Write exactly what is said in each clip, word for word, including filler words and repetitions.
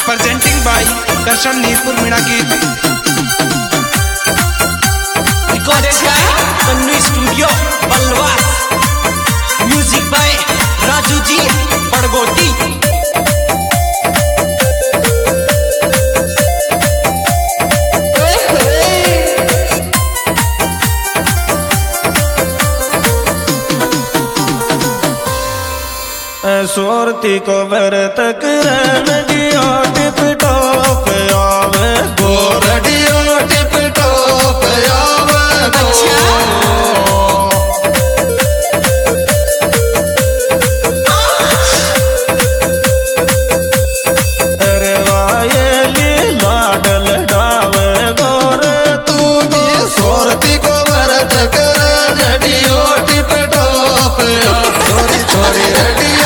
presenting by Darshan Nirpur Minaki. Recorded by Pannu Studio, Balwa. Music by Raju Ji, Padgoti. सोरती को व्रत करन दियो टिप top आवे गोर दियो टिप टॉप आवे अरे वायली लाडल डावे गोर तू भी सोरती को व्रत करन दियो टिप टॉप छोरी छोरी रेडियो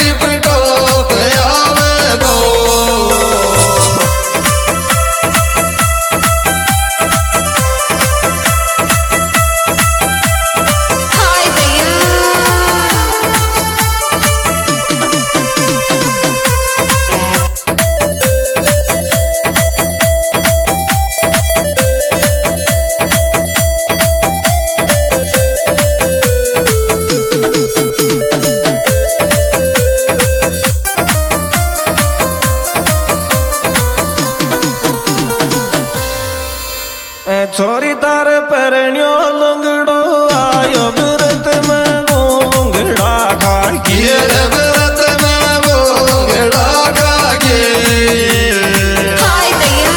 छोरी तार परण्यो लंगड़ो आयो व्रत में गोंगड़ा खाके व्रत में गोंगड़ा खाके हाय दैया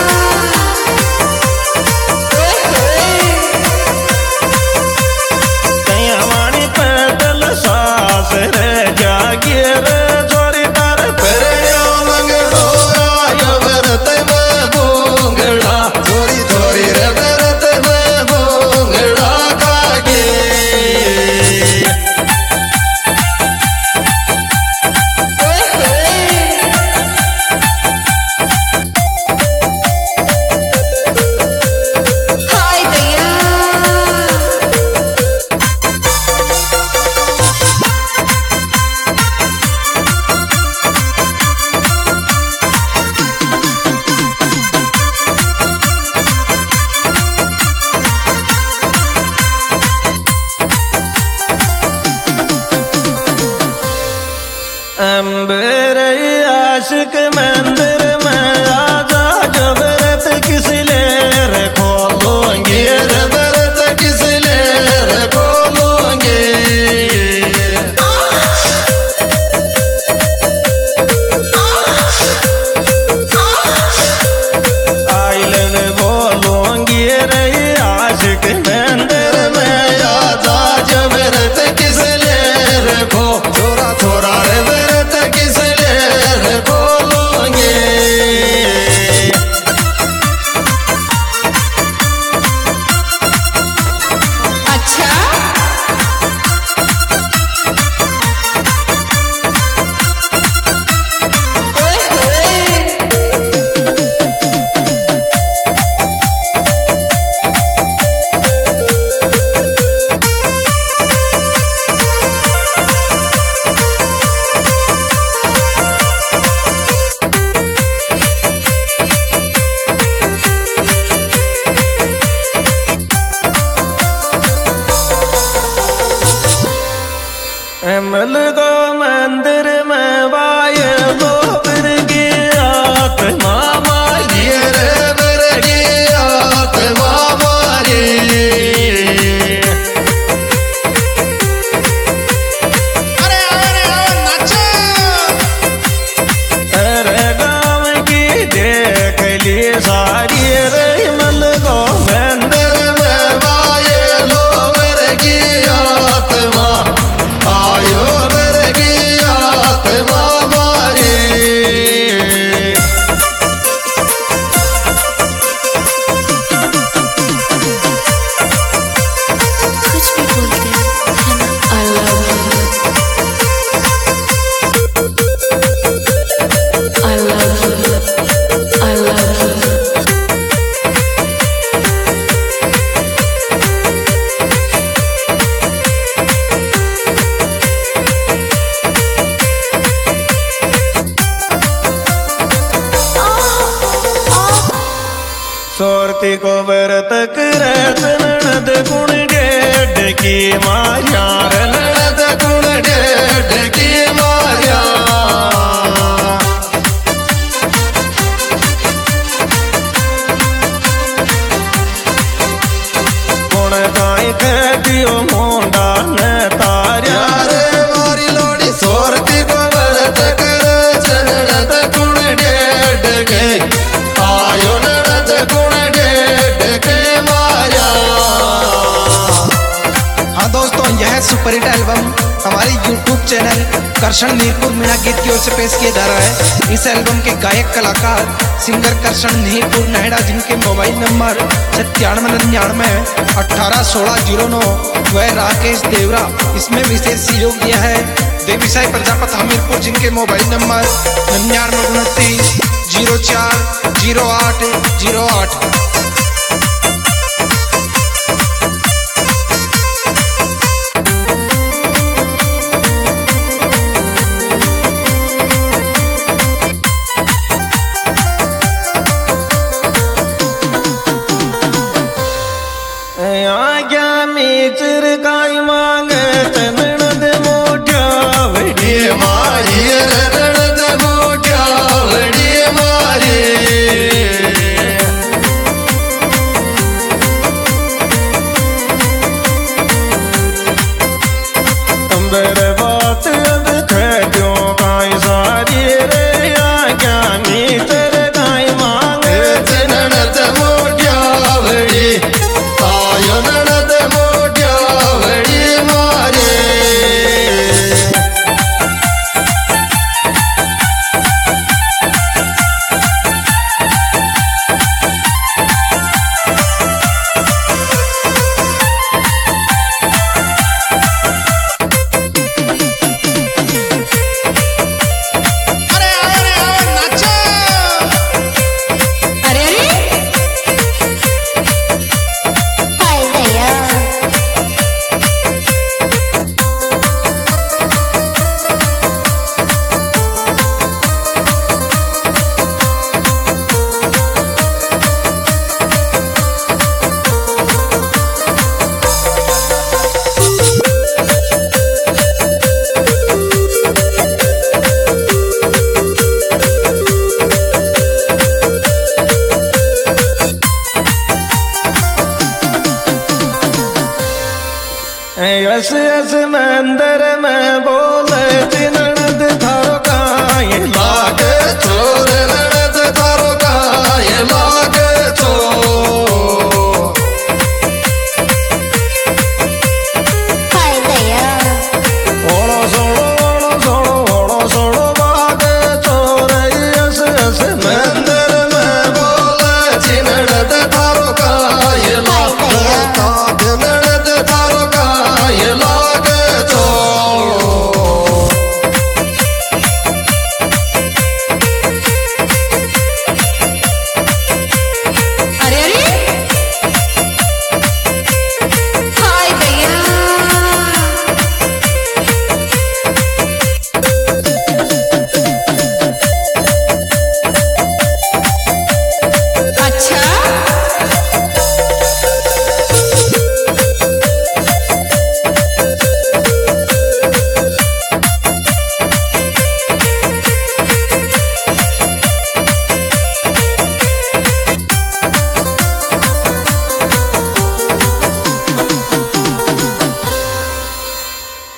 तैया वाणी पैदल सास रे जागे रे छोरी तार परण्यो लंगड़ो आयो व्रत में गोंगड़ा छोरी छोरी रे अंबर आशिक मंदिर में आजा जो व्रत किस ले रे खोलोगे व्रत किस ले रे खोलोगे आइलन बोलोगे रे आशिक मंदिर में आजा जो व्रत किस ले रे खो थोड़ा थोड़ा रे किस ले बोलोगे सोरती को व्रत करे ननद गुण डेढ़ की माया ननद गुण डेढ़ की माया गुण गाय कह दियो मोंडा न तार्या रे मारी लोड़ी सोरती को व्रत करे ननद गुण डेढ़ के आयो ननद गुण डेढ़ के माया। हाँ दोस्तों, यह सुपर हिट एल्बम हमारे यूट्यूब चैनल करशन नीरपुर मीणा गीत की ओर से पेश किया जा रहा है। इस एल्बम के गायक कलाकार सिंगर करशन नीरपुर नहेड़ा, जिनके मोबाइल नंबर सत्तानवे निन्यानवे अठारह सोलह जीरो नौ, वह राकेश देवरा। इसमें विशेष सहयोग दिया है देवीसाई प्रजापत हमीरपुर, जिनके मोबाइल नंबर निन्यानवे उनतीस जीरो चार जीरो आठ जीरो आठ। मीचर गाय मांगे ननद मोटा वड़ी मारी ननद मोटा वड़ी मारी अंबर बात अंद खेड्यो गाय सारी रे आज्ञा मीचर गाय मांगे ननद मोटा वड़ी आयो ननद मोटा वड़ी मारे। यस यस मंद